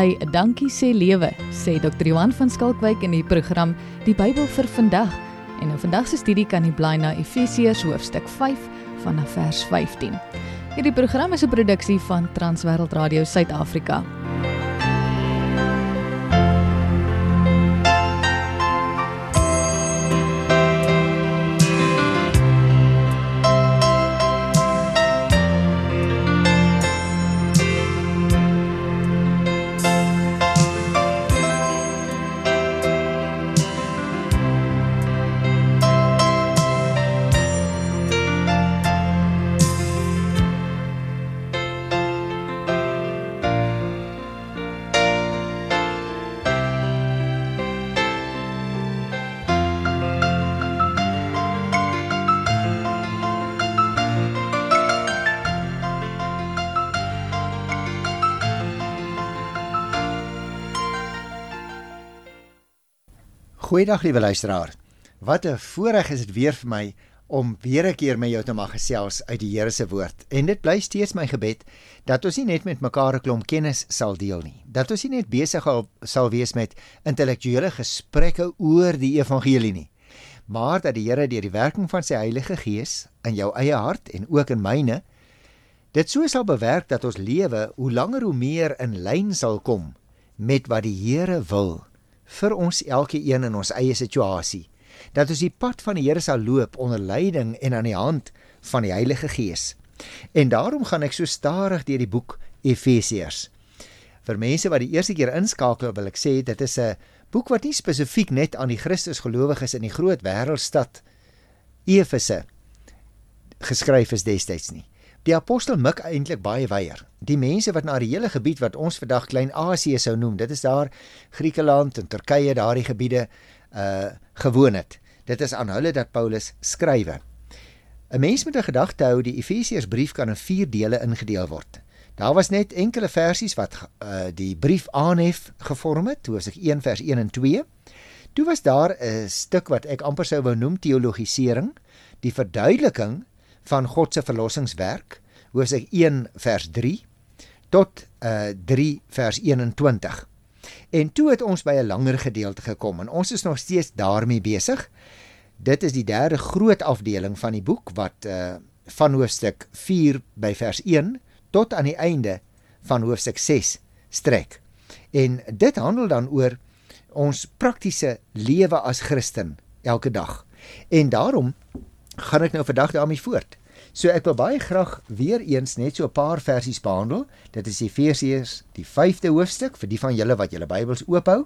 bly 'n dankie sê lewe, sê Dr. Johan van Skalkwyk in die program Die Bybel vir vandag. En in vandag se studie kan jy blaai na Efesiërs hoofstuk 5 vanaf vers 15. Hierdie program is 'n produksie van Transwêreld Radio Suid-Afrika. Goeiedag liewe luisteraar, wat 'n voorreg is dit weer vir my om weer 'n keer met jou te mag gesels uit die Here se woord. En dit bly steeds my gebed, dat ons nie net met mekaar 'n klomp kennis sal deel nie, dat ons nie net besig sal wees met intellektuele gesprekke oor die evangelie nie, maar dat die Here deur die werking van sy Heilige Gees in jou eie hart en ook in myne, dit so sal bewerk dat ons lewe hoe langer hoe meer in lyn sal kom met wat die Here wil vir ons elkeen in ons eie situasie, dat ons die pad van die Here sal loop onder leiding en aan die hand van die Heilige Gees. En daarom gaan ek so stadig deur die boek Efesiërs. Vir mense wat die eerste keer inskakel, wil ek sê, dit is 'n boek wat nie spesifiek net aan die Christusgelowiges in die groot wêreldstad Efese geskryf is destyds nie. Die apostel mik eintlik baie weier. Die mense wat na die hele gebied wat ons vandag Klein-Asië sou noem, dit is daar Griekeland en Turkye, daardie gebiede gewoon het. Dit is aan hulle dat Paulus skrywe. 'n Mens moet 'n gedagte hou, die Efesiërsbrief kan in 4 dele ingedeel word. Daar was net enkele versies wat die brief aanhef gevorm het, hoofstuk 1 vers 1 en 2. Toe was daar 'n stuk wat ek amper sou wou noem teologisering, die verduideliking van God se verlossingswerk, hoofstuk 1 vers 3 tot 3 vers 21. En toe het ons by 'n langer gedeelte gekom en ons is nog steeds daarmee besig. Dit is die 3de groot afdeling van die boek wat van hoofstuk 4 by vers 1 tot aan die einde van hoofstuk 6 strek. En dit handel dan oor ons praktiese lewe as Christen elke dag. En daarom gaan ek nou vandag daarmee voort. So ek wil baie graag weer eens net so 'n paar versies behandel. Dit is Efesiërs, die 5de hoofstuk, vir die van julle wat julle Bybels oophou,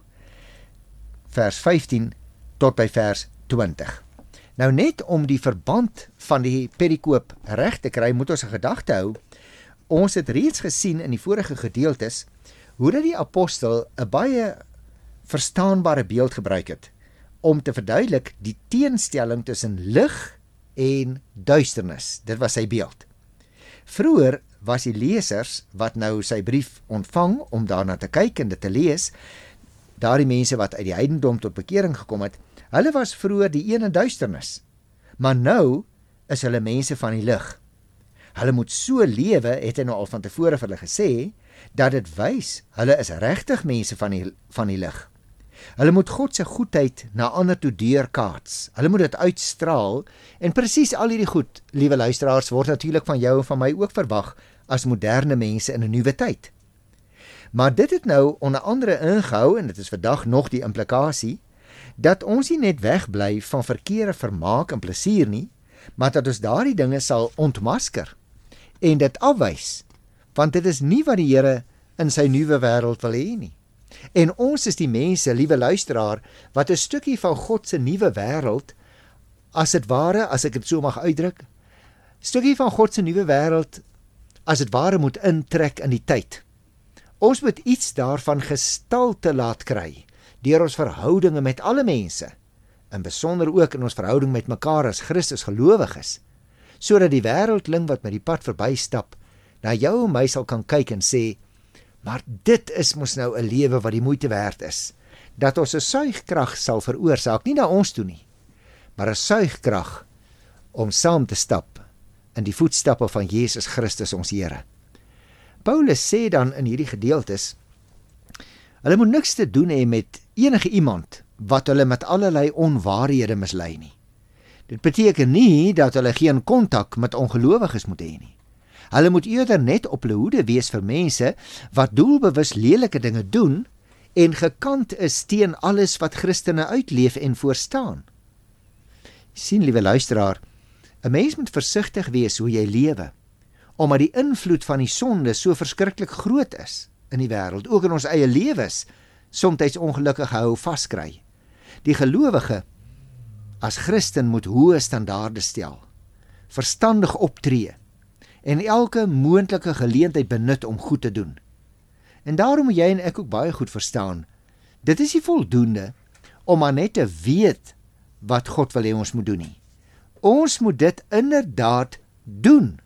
vers 15 tot by vers 20. Nou net om die verband van die perikoop reg te kry, moet ons 'n gedagte hou. Ons het reeds gesien in die vorige gedeeltes, hoe dat die apostel 'n baie verstaanbare beeld gebruik het, om te verduidelik die teenstelling tussen lig en duisternis. Dit was sy beeld. Vroeger was die lesers wat nou sy brief ontvang om daarna te kyk en dit te lees, daardie mense wat uit die heidendom tot bekering gekom het, hulle was vroeger die een in duisternis. Maar nou is hulle mense van die lig. Hulle moet so lewe, het hy nou al van tevore vir hulle gesê, dat dit wys, hulle is regtig mense van die lig. Hulle moet God se goedheid na ander toe deurkaats. Hulle moet dit uitstraal en presies al hierdie goed, liewe luisteraars, word natuurlik van jou en van my ook verwag as moderne mense in 'n nuwe tyd. Maar dit het nou onder andere ingehou, en dit is vandag nog die implikasie, dat ons nie net wegbly van verkeerde vermaak en plesier nie, maar dat ons daardie dinge sal ontmasker en dit afwys, want dit is nie wat die Here in sy nuwe wêreld wil hê nie. En ons is die mense, liewe luisteraar, wat 'n stukkie van God se nuwe wêreld, as dit ware, as ek dit so mag uitdruk, stukkie van God se nuwe wêreld, as dit ware moet intrek in die tyd. Ons moet iets daarvan gestalte laat kry, deur ons verhoudinge met alle mense, en besonder ook in ons verhouding met mekaar as Christus gelowiges, sodat die wêreldling wat met die pad verbystap, na jou en my sal kan kyk en sê, maar dit is mos nou 'n lewe wat die moeite werd is, dat ons 'n suigkrag sal veroorsaak, nie na ons toe nie, maar 'n suigkrag om saam te stap in die voetstappe van Jesus Christus ons Here. Paulus sê dan in hierdie gedeeltes Hulle moet niks te doen hê met enige iemand wat hulle met allerlei onwaarhede mislei nie. Dit beteken nie dat hulle geen kontak met ongelowiges moet hê nie. Hulle moet eerder net op hulle hoede wees vir mense wat doelbewus lelike dinge doen en gekant is teen alles wat Christene uitleef en voorstaan. Sien, liewe luisteraar, 'n mens moet versigtig wees hoe jy lewe, omdat die invloed van die sonde so verskriklik groot is in die wêreld, ook in ons eie lewens, soms ongelukkig hou vaskry. Die gelowige as Christen moet hoë standaarde stel, verstandig optree en elke moontlike geleentheid benut om goed te doen. En daarom moet jy en ek ook baie goed verstaan, dit is nie voldoende om maar net te weet wat God wil hê ons moet doen nie. Ons moet dit inderdaad doen.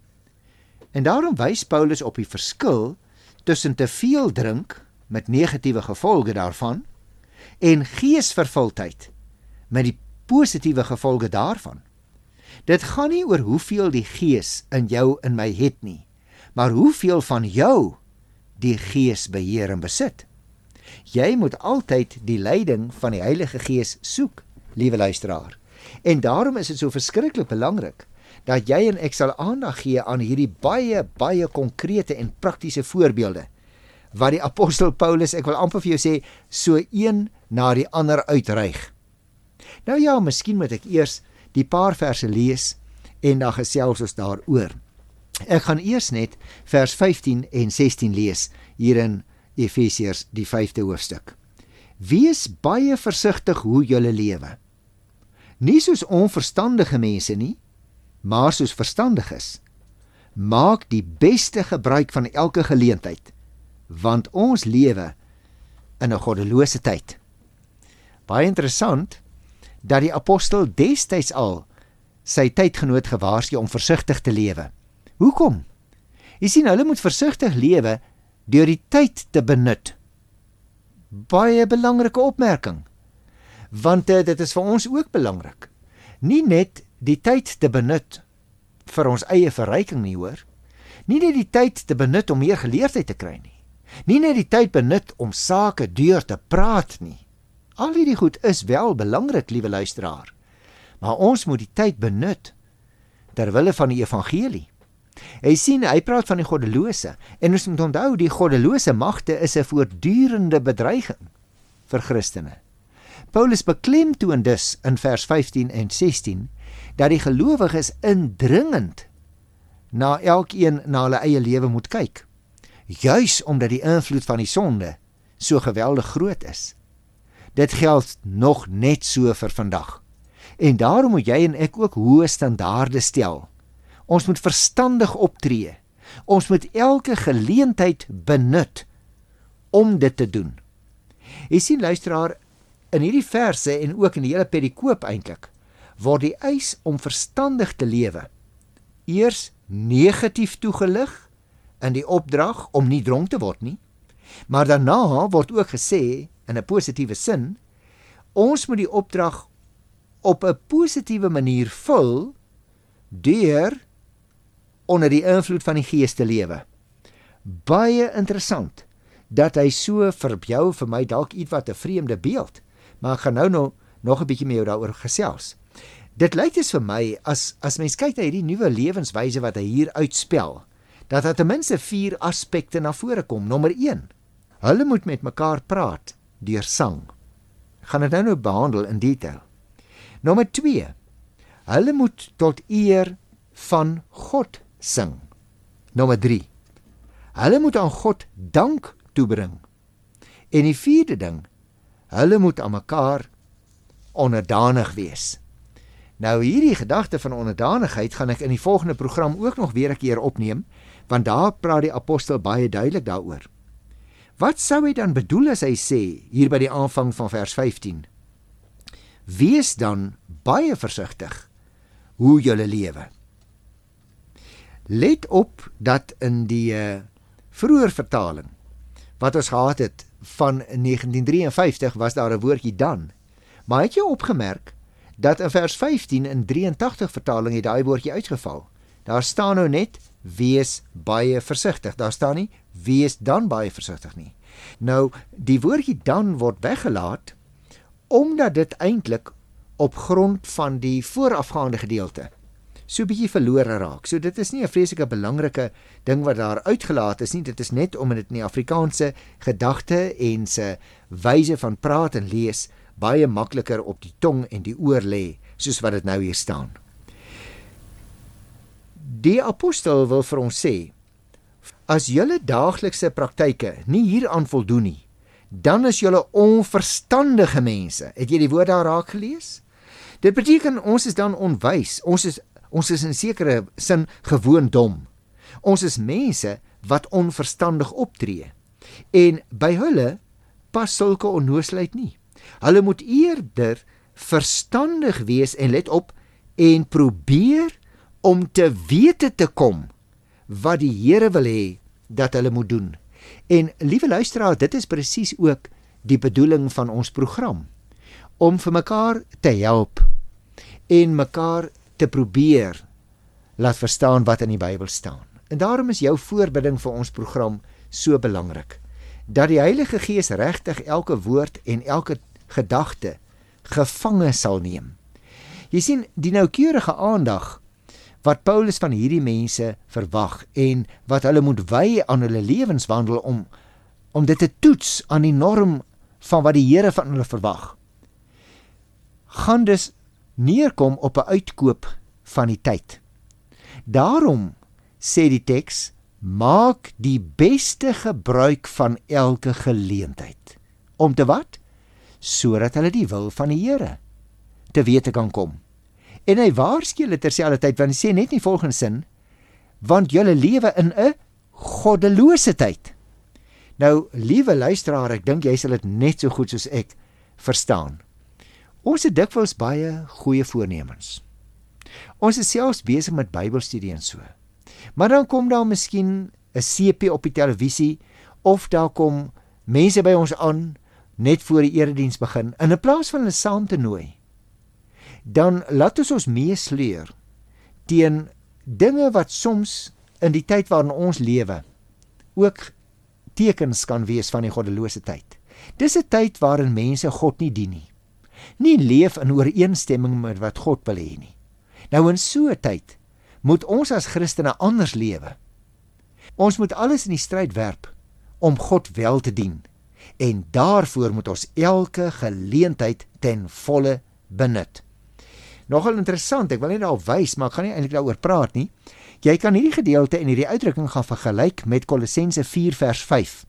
En daarom wys Paulus op die verskil tussen te veel drink met negatiewe gevolge daarvan en geesvervuldheid met die positiewe gevolge daarvan. Dit gaan nie oor hoeveel die Gees in jou en my het nie, maar hoeveel van jou die Gees beheer en besit. Jy moet altyd die leiding van die Heilige Gees soek, liewe luisteraar. En daarom is dit so verskriklik belangrik dat jy en ek sal aandag gee aan hierdie baie konkrete en praktiese voorbeelde wat die apostel Paulus, ek wil amper vir jou sê, so een na die ander uitreig. Nou ja, miskien moet ek eers die paar verse lees en dan gesels ons daaroor. Ek gaan eers net vers 15 en 16 lees hier in Efesiërs die 5de hoofstuk. Wees baie versigtig hoe julle lewe. Nie soos onverstandige mense nie, maar soos verstandiges. Maak die beste gebruik van elke geleentheid, want ons lewe in 'n goddelose tyd. Baie interessant dat die apostel destyds al sy tydgenoot gewaarsku om versigtig te lewe. Hoekom? Jy sien, hulle moet versigtig lewe deur die tyd te benut. Baie belangrike opmerking, want dit is vir ons ook belangrik. Nie net die tyd te benut vir ons eie verryking nie, hoor. Nie net die tyd te benut om meer geleerdheid te kry nie. Nie net die tyd benut om sake deur te praat nie. Al hierdie goed is wel belangrik, liewe luisteraar. Maar ons moet die tyd benut ter wille van die evangelie. Hy sien, hy praat van die goddelose, en ons moet onthou, die goddelose magte is 'n voortdurende bedreiging vir Christene. Paulus beklemtoon dus in vers 15 en 16, dat die gelowiges indringend na elkeen na hulle eie lewe moet kyk, juis omdat die invloed van die sonde so geweldig groot is. Dit geld nog net so vir vandag, en daarom moet jy en ek ook hoë standaarde stel. Ons moet verstandig optree. Ons moet elke geleentheid benut om dit te doen. Jy sien, luisteraar, in hierdie verse en ook in die hele perikoop eintlik, word die eis om verstandig te lewe eers negatief toegelig in die opdrag om nie dronk te word nie, maar daarna word ook gesê in 'n positiewe sin, ons moet die opdrag op 'n positiewe manier vul deur onder die invloed van die Gees te lewe. Baie interessant dat hy so vir jou, vir my dalk ietwat 'n vreemde beeld, maar ek gaan nou nog 'n bietjie met jou daaroor gesels. Dit lyk dus vir my, as mens kyk na hierdie nuwe lewenswyse wat hy hier uitspel, dat daar ten minste 4 aspekte na vore kom. Nommer 1, hulle moet met mekaar praat deur sang. Ek gaan dit nou behandel in detail. Nommer 2, hulle moet tot eer van God sing. Nommer 3, hulle moet aan God dank toebring. En die 4de ding, hulle moet aan mekaar onderdanig wees. Nou hierdie gedagte van onderdanigheid gaan ek in die volgende program ook nog weer 'n keer opneem, want daar praat die apostel baie duidelik daaroor. Wat sou hy dan bedoel as hy sê, hier by die aanvang van vers 15? Wees dan baie versigtig hoe julle lewe. Let op dat in die vroeër vertaling wat ons gehad het van 1953 was daar 'n woordjie dan. Maar het jy opgemerk dat in vers 15 in 83 vertaling het daai woordjie uitgeval? Daar staan nou net wees baie versigtig. Daar staan nie wees dan baie versigtig nie. Nou, die woordjie dan word weggelaat, omdat dit eintlik op grond van die voorafgaande gedeelte so 'n bietjie verlore raak. So dit is nie 'n vreeslike belangrike ding wat daar uitgelaat is nie, dit is net omdat dit in die Afrikaanse gedagte en se wyse van praat en lees baie makliker op die tong en die oor lê, soos wat dit nou hier staan. Die apostel wil vir ons sê, as julle daaglikse praktyke nie hieraan voldoen nie, dan is julle onverstandige mense. Het jy die woord daar raak gelees? Dit beteken ons is dan onwys, ons is in sekere sin gewoon dom. Ons is mense wat onverstandig optree. En by hulle pas sulke onnoosheid nie. Hulle moet eerder verstandig wees en let op en probeer om te wete te kom wat die Here wil hê dat hulle moet doen. En liewe luisteraar, dit is presies ook die bedoeling van ons program, om vir mekaar te help en mekaar te probeer laat verstaan wat in die Bybel staan. En daarom is jou voorbidding vir ons program so belangrik, dat die Heilige Gees regtig elke woord en elke gedagte gevange sal neem. Jy sien, die noukeurige aandag wat Paulus van hierdie mense verwag en wat hulle moet wy aan hulle lewenswandel om dit te toets aan die norm van wat die Here van hulle verwag, gaan dus neerkom op 'n uitkoop van die tyd. Daarom sê die teks, maak die beste gebruik van elke geleentheid. Om te wat? Sodat hulle die wil van die Here te wete kan kom. En hy waarsku hulle terselfdertyd, want hy sê net nie volgende sin, want julle lewe in 'n goddelose tyd. Nou, liewe luisteraar, ek dink jy sal dit net so goed soos ek verstaan. Ons het dikwels baie goeie voornemens. Ons is selfs besig met Bybelstudie en so. Maar dan kom daar miskien 'n CP op die televisie, of daar kom mense by ons aan, net voor die erediens begin, en in plaas van hulle saam te nooi, dan laat ons meesleur teen dinge wat soms in die tyd waarin ons lewe ook tekens kan wees van die goddelose tyd. Dis 'n tyd waarin mense God nie dien nie leef in ooreenstemming met wat God wil hê nie. Nou in so 'n tyd moet ons as Christene anders lewe. Ons moet alles in die stryd werp om God wel te dien, en daarvoor moet ons elke geleentheid ten volle benut. Nogal interessant, ek wil net daarop wys, maar ek gaan nie eintlik daaroor praat nie. Jy kan hierdie gedeelte en hierdie uitdrukking gaan vergelyk met Kolossense 4 vers 5.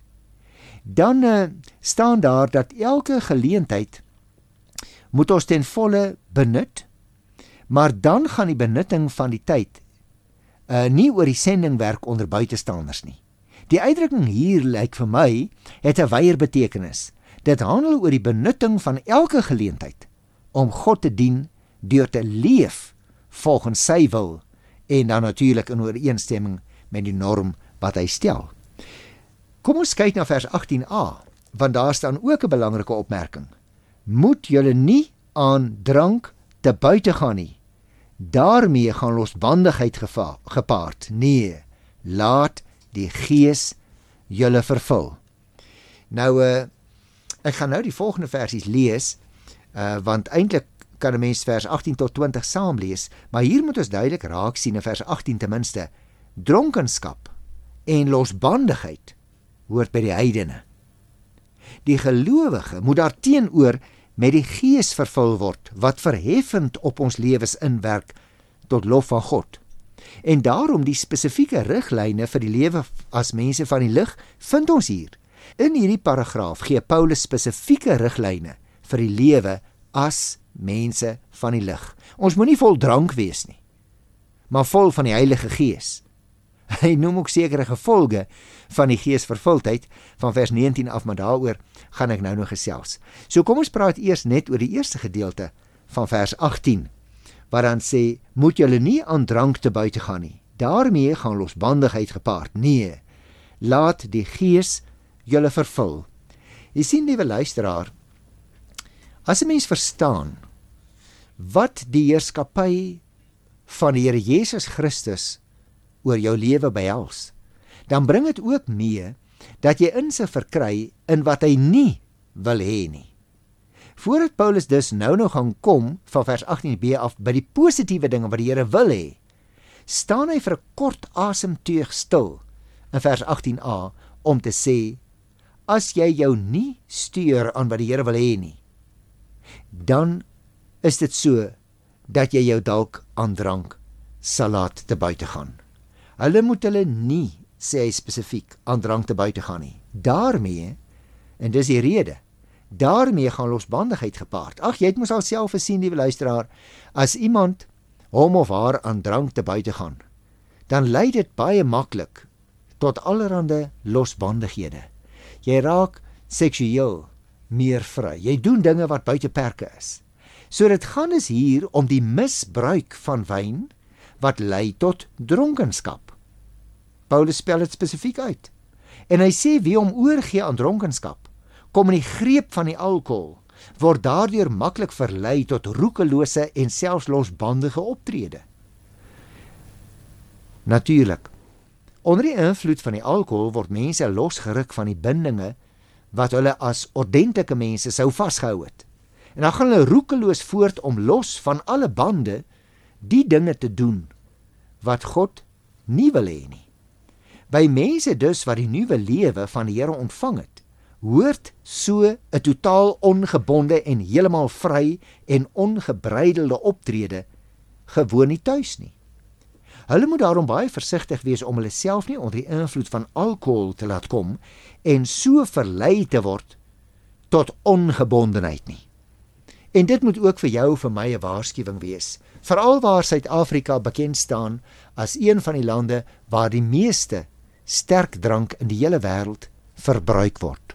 Dan staan daar dat elke geleentheid moet ons ten volle benut, maar dan gaan die benutting van die tyd nie oor die sending werk onder buitestanders nie. Die uitdrukking hier lyk vir my het 'n wyeer betekenis. Dit handel oor die benutting van elke geleentheid om God te dien deur te leef volgens sy wil en dan natuurlik in ooreenstemming met die norm wat hy stel. Kom ons kyk na vers 18a, want daar staan ook 'n belangrike opmerking. Moet julle nie aan drank te buite gaan nie. Daarmee gaan losbandigheid gepaard. Nee, laat die Gees julle vervul. Nou, ek gaan nou die volgende versies lees, want eintlik kan 'n mens vers 18 tot 20 saam lees, maar hier moet ons duidelik raak sien in vers 18 ten minste, dronkenskap en losbandigheid hoort by die heidene. Die gelowige moet daarteenoor met die Gees vervul word, wat verheffend op ons lewens inwerk tot lof van God. En daarom die spesifieke riglyne vir die lewe as mense van die lig vind ons hier. In hierdie paragraaf gee Paulus spesifieke riglyne vir die lewe as mense van die lig. Ons moet nie vol drank wees nie, maar vol van die Heilige Gees. Hy noem ook sekere gevolge van die geesvervuldheid van vers 19 af, maar daaroor gaan ek nou nog gesels. So kom ons praat eers net oor die eerste gedeelte van vers 18, waar dan sê, moet julle nie aan drank te buite gaan nie. Daarmee gaan losbandigheid gepaard. Nee, laat die Gees julle vervul. Jy sien, liewe luisteraar, as 'n mens verstaan wat die heerskappy van die Here Jesus Christus oor jou lewe behels, dan bring dit ook mee dat jy insig verkry in wat hy nie wil hê nie. Voordat Paulus dus nou gaan kom van vers 18b af by die positiewe dinge wat die Here wil hê, staan hy vir 'n kort asemteug stil in vers 18a om te sê, as jy jou nie stuur aan wat die Here wil hê nie, dan is dit so dat jy jou dalk aan drank sal laat te buite gaan. Hulle moet hulle nie, sê hy spesifiek, aan drank te buite gaan nie. Daarmee, en dis die rede, daarmee gaan losbandigheid gepaard. Ag, jy het mos al self gesien, liewe luisteraar, as iemand hom of haar aan drank te buite gaan, dan lei dit baie maklik tot allerhande losbandighede. Jy raak seksueel meer vry. Jy doen dinge wat buite perke is. So dit gaan dus hier om die misbruik van wyn wat lei tot dronkenskap. Paulus spel dit spesifiek uit. En hy sê wie hom oorgee aan dronkenskap, kom in die greep van die alkohol, word daardeur maklik verlei tot roekelose en selfs losbandige optrede. Natuurlik, onder die invloed van die alkohol word mense losgeruk van die bindinge wat hulle as ordentlike mense sou vasgehou het. En dan gaan hulle roekeloos voort om los van alle bande die dinge te doen wat God nie wil hê nie. By mense dus wat die nuwe lewe van die Here ontvang het, hoort so 'n totaal ongebonde en heeltemal vry en ongebreidelde optrede gewoon nie tuis nie. Hulle moet daarom baie versigtig wees om hulle self nie onder die invloed van alkohol te laat kom en so verlei te word tot ongebondenheid nie. En dit moet ook vir jou, vir my 'n waarskuwing wees, veral waar Suid-Afrika bekend staan as een van die lande waar die meeste sterk drank in die hele wêreld verbruik word.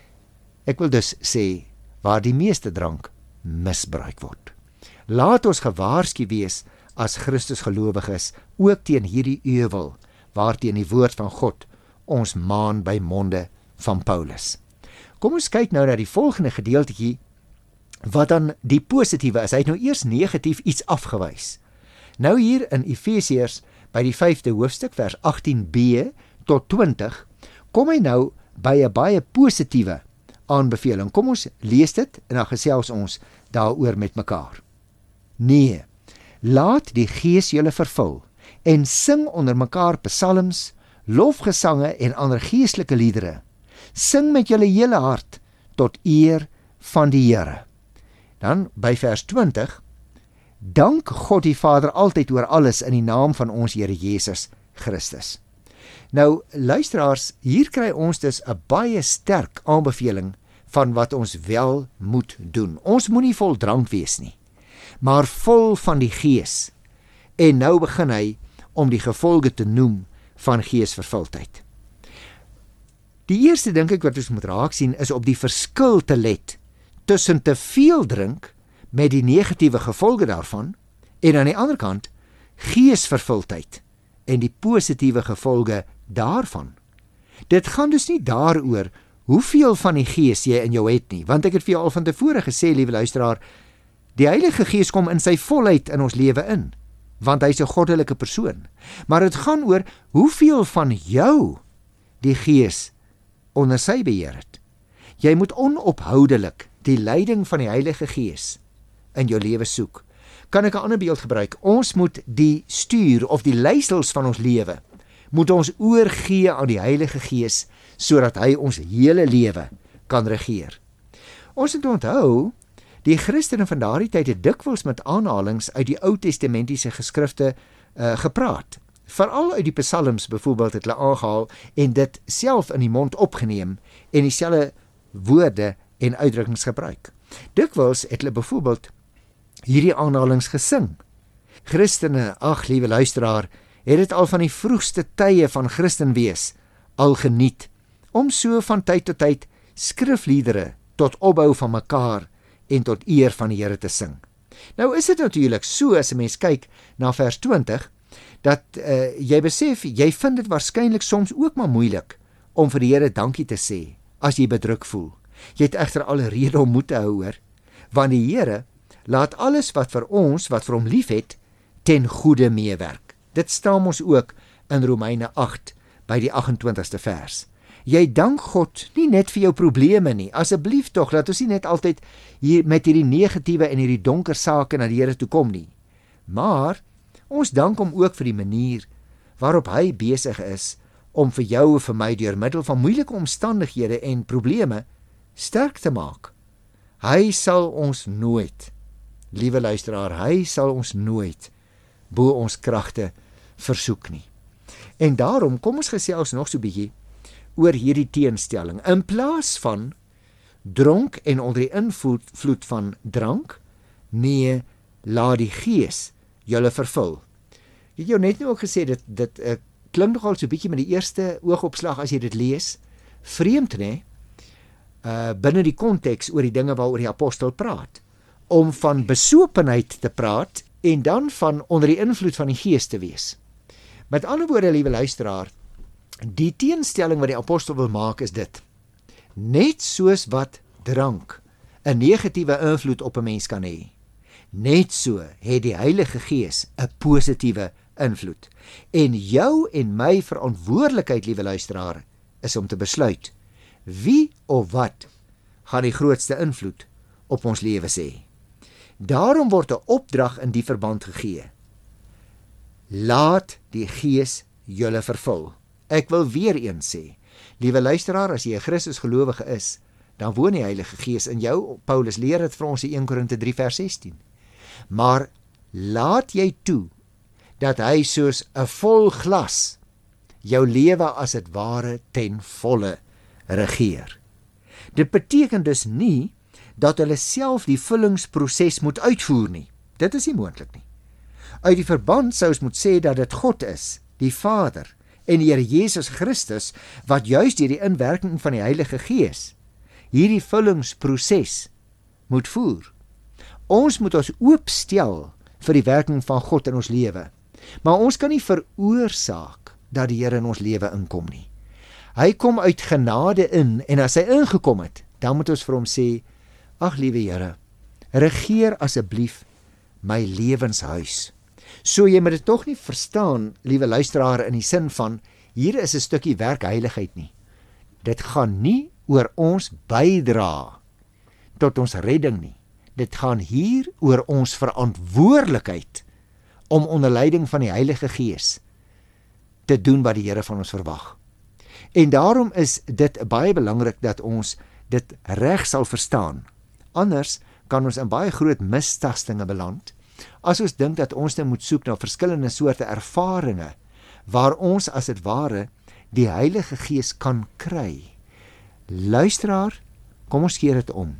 Ek wil dus sê, waar die meeste drank misbruik word. Laat ons gewaarsku wees as Christus gelowiges, ook teen hierdie euwel, waarteen die woord van God ons maan by monde van Paulus. Kom ons kyk nou na die volgende gedeeltetjie, wat dan die positiewe is. Hy het nou eers negatief iets afgewys. Nou hier in Efesiërs, by die 5de hoofstuk, vers 18b tot 20, kom hy nou by 'n baie positiewe aanbeveling. Kom ons lees dit en dan gesels ons daaroor met mekaar. Nee, laat die Gees julle vervul en sing onder mekaar psalms, lofgesange en ander geestelike liedere. Sing met julle hele hart tot eer van die Here. Dan by vers 20, dank God die Vader altyd oor alles in die naam van ons Here Jesus Christus. Nou, luisteraars, hier kry ons dus 'n baie sterk aanbeveling van wat ons wel moet doen. Ons moenie vol drank wees nie, maar vol van die Gees. En nou begin hy om die gevolge te noem van geesvervuldheid. Die eerste dink ek wat ons moet raak sien is op die verskil te let tussen te veel drink met die negatiewe gevolge daarvan en aan die ander kant geesvervuldheid en die positiewe gevolge daarvan. Dit gaan dus nie daaroor hoeveel van die Gees jy in jou het nie, want ek het vir jou al van tevore gesê, liewe luisteraar, die Heilige Gees kom in sy volheid in ons lewe in, want hy is 'n goddelike persoon. Maar dit gaan oor hoeveel van jou die Gees onder sy beheer het. Jy moet onophoudelik die leiding van die Heilige Gees in jou lewe soek. Kan ek 'n ander beeld gebruik? Ons moet die stuur of die leiersels van ons lewe moet ons oorgee aan die Heilige Gees sodat hy ons hele lewe kan regeer. Ons moet onthou, die Christene van daardie tyd het dikwels met aanhalings uit die Ou Testamentiese geskrifte gepraat. Veral uit die psalms byvoorbeeld het hulle aangehaal en dit self in die mond opgeneem en dieselfde woorde en uitdrukkings gebruik. Dikwels het hulle byvoorbeeld hierdie aanhalings gesing. Christene, ag liewe luisteraar, het dit al van die vroegste tye van Christen wees al geniet, om so van tyd tot tyd skrifliedere tot opbou van mekaar en tot eer van die Here te sing. Nou is dit natuurlik so, as 'n mens kyk na vers 20, dat jy besef, jy vind dit waarskynlik soms ook maar moeilik om vir die Here dankie te sê, as jy bedruk voel. Jy het egter alle rede om moed te hou, hoor, want die Here laat alles wat vir ons, wat vir hom lief het, ten goeie meewerk. Dit staan ons ook in Romeine 8, by die 28ste vers. Jy dank God nie net vir jou probleme nie. Asseblief tog, laat ons nie net altyd hier met hierdie negatiewe en hierdie donker sake na die Here toe kom nie. Maar ons dank hom ook vir die manier waarop hy besig is om vir jou en vir my deur middel van moeilike omstandighede en probleme sterk te maak. Hy sal ons nooit, liewe luisteraar, hy sal ons nooit bo ons kragte versoek nie. En daarom kom ons gesels nog so 'n bietjie oor hierdie teenstelling. In plaas van dronk en onder die invloed van drank, nee, laat die Gees julle vervul. Ek het jou net nou ook gesê, dit klink nogal so 'n bietjie met die eerste oogopslag as jy dit lees, vreemd, né? Binne die konteks oor die dinge waaroor die apostel praat, om van besopenheid te praat en dan van onder die invloed van die Gees te wees. Met ander woorde, liewe luisteraar, die teenstelling wat die apostel wil maak is dit: net soos wat drank 'n negatiewe invloed op 'n mens kan hê, net so het die Heilige Gees 'n positiewe invloed. En jou en my verantwoordelikheid, liewe luisteraar, is om te besluit wie of wat gaan die grootste invloed op ons lewens hê. Daarom word 'n opdrag in die verband gegee: laat die Gees julle vervul. Ek wil weer eens sê, liewe luisteraar, as jy 'n Christus gelowige is, dan woon die Heilige Gees in jou. Paulus leer dit vir ons in 1 Korinte 3 vers 16. Maar laat jy toe dat hy soos 'n vol glas jou lewe as dit ware ten volle regeer. Dit beteken dus nie dat hulle self die vullingsproses moet uitvoer nie. Dit is nie moontlik nie. Uit die verband sou ons moet sê dat dit God is, die Vader en die Here Jesus Christus, wat juis deur die inwerking van die Heilige Gees hierdie vullingsproses moet voer. Ons moet ons oopstel vir die werking van God in ons lewe, maar ons kan nie veroorsaak dat die Here in ons lewe inkom nie. Hy kom uit genade in, en as hy ingekom het, dan moet ons vir hom sê: ag liewe Here, regeer asseblief my lewenshuis. So jy moet dit tog nie verstaan, liewe luisteraar, in die sin van hier is 'n stukkie werk heiligheid nie. Dit gaan nie oor ons bydra tot ons redding nie. Dit gaan hier oor ons verantwoordelikheid om onder leiding van die Heilige Gees te doen wat die Here van ons verwag. En daarom is dit baie belangrik dat ons dit reg sal verstaan. Anders kan ons in baie groot mistastinge beland, as ons dink dat ons nou moet soek na verskillende soorte ervarings, waar ons as dit ware die Heilige Gees kan kry. Luisteraar, kom ons keer dit om.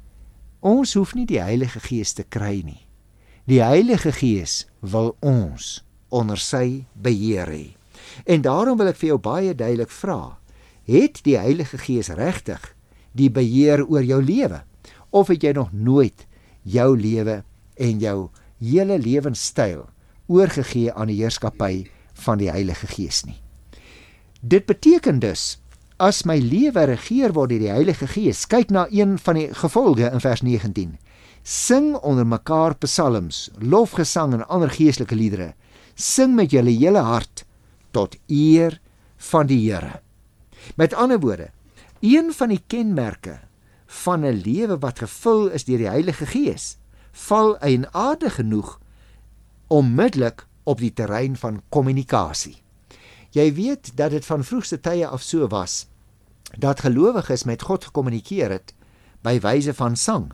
Ons hoef nie die Heilige Gees te kry nie. Die Heilige Gees wil ons onder sy beheer hê. En daarom wil ek vir jou baie duidelik vra, het die Heilige Gees regtig die beheer oor jou lewe? Of het jy nog nooit jou lewe en jou hele lewenstyl oorgegee aan die heerskappy van die Heilige Gees nie? Dit beteken dus, as my lewe regeer word deur die Heilige Gees, kyk na een van die gevolge in vers 19. Sing onder mekaar psalms, lofgesang en ander geestelike liedere. Sing met julle hele hart tot eer van die Here. Met ander woorde, een van die kenmerke van 'n lewe wat gevul is deur die Heilige Gees, val eienaardig genoeg onmiddellik op die terrein van kommunikasie. Jy weet dat dit van vroegste tye af so was, dat gelowiges met God gekommunikeer het by wyse van sang.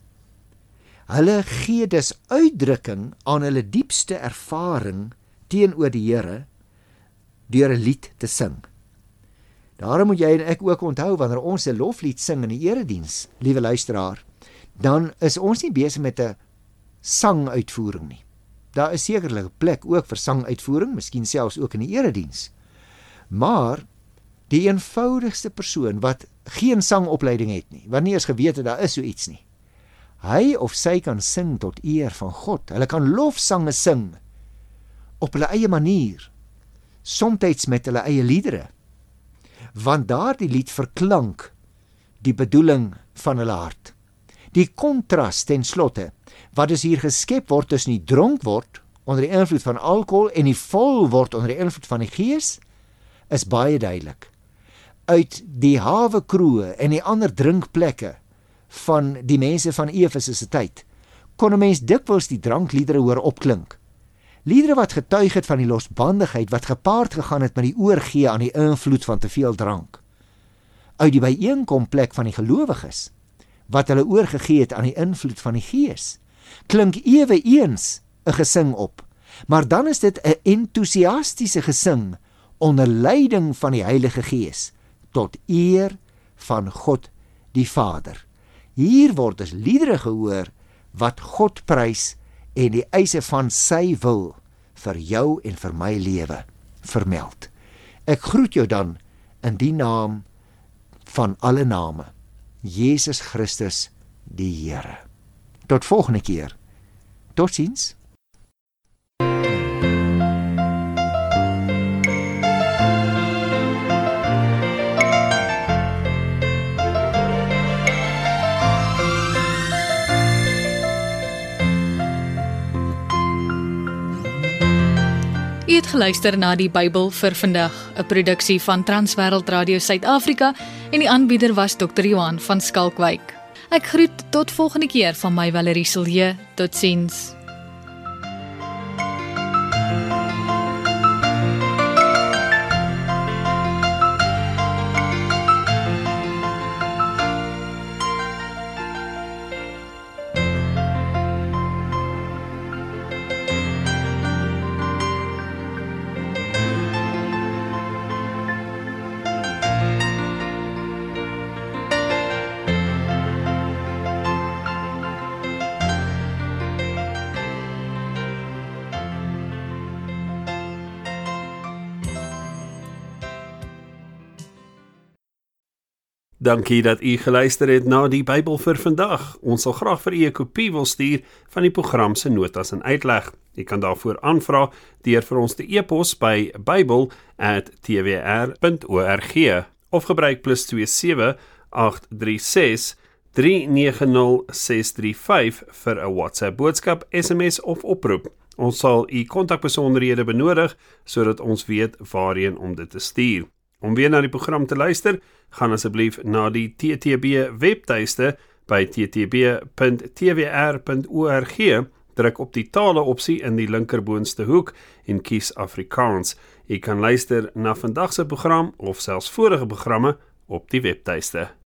Hulle gee dus uitdrukking aan hulle diepste ervaring teenoor die Here deur 'n lied te sing. Daarom moet jy en ek ook onthou, wanneer ons 'n loflied sing in die erediens, liewe luisteraar, dan is ons nie besig met 'n sanguitvoering nie. Daar is sekerlik 'n plek ook vir sanguitvoering, miskien selfs ook in die erediens. Maar die eenvoudigste persoon wat geen sangopleiding het nie, wat nie eens geweet het daar is so iets nie, hy of sy kan sing tot eer van God. Hulle kan lofsange sing op hulle eie manier, somtyds met hulle eie liedere, want daardie lied verklank die bedoeling van hulle hart. Die kontras ten slotte, wat is hier geskep word tussen die dronk word onder die invloed van alkohol en die vol word onder die invloed van die Gees, is baie duidelik. uit die hawekroë en die ander drinkplekke van die mense van Efese se tyd, kon 'n mens dikwels die drankliedere hoor opklink. Liedere wat getuig het van die losbandigheid wat gepaard gegaan het met die oorgee aan die invloed van te veel drank. Uit die byeenkomplek van die gelowiges, wat hulle oorgegee het aan die invloed van die Gees, klink eweens 'n gesing op, maar dan is dit 'n entoesiastiese gesing onder leiding van die Heilige Gees, tot eer van God die Vader. Hier word dus liedere gehoor wat God prys en die eise van sy wil vir jou en vir my lewe vermeld. Ek groet jou dan in die naam van alle name, Jesus Christus die Here. Tot volgende keer. Totsiens. U het geluister na die Bybel vir vandag, 'n produksie van Transwêreld Radio Suid-Afrika en die aanbieder was Dr. Johan van Skalkwyk. Ek groet tot volgende keer van my Valerie Silje. Totsiens. Dankie dat u geluister het na die Bybel vir vandag. Ons sal graag vir u 'n kopie wil stuur van die program se notas en uitleg. U kan daarvoor aanvra deur vir ons te e-pos by bybel@twr.org of gebruik +27 836 390 635 vir 'n WhatsApp boodskap, SMS of oproep. Ons sal u kontakbesonderhede benodig sodat ons weet waarheen om dit te stuur. Om weer na die program te luister, gaan asseblief na die TTB webtuiste by ttb.twr.org, druk op die tale opsie in die linkerboonste hoek en kies Afrikaans. U kan luister na vandag se program of selfs vorige programme op die webtuiste.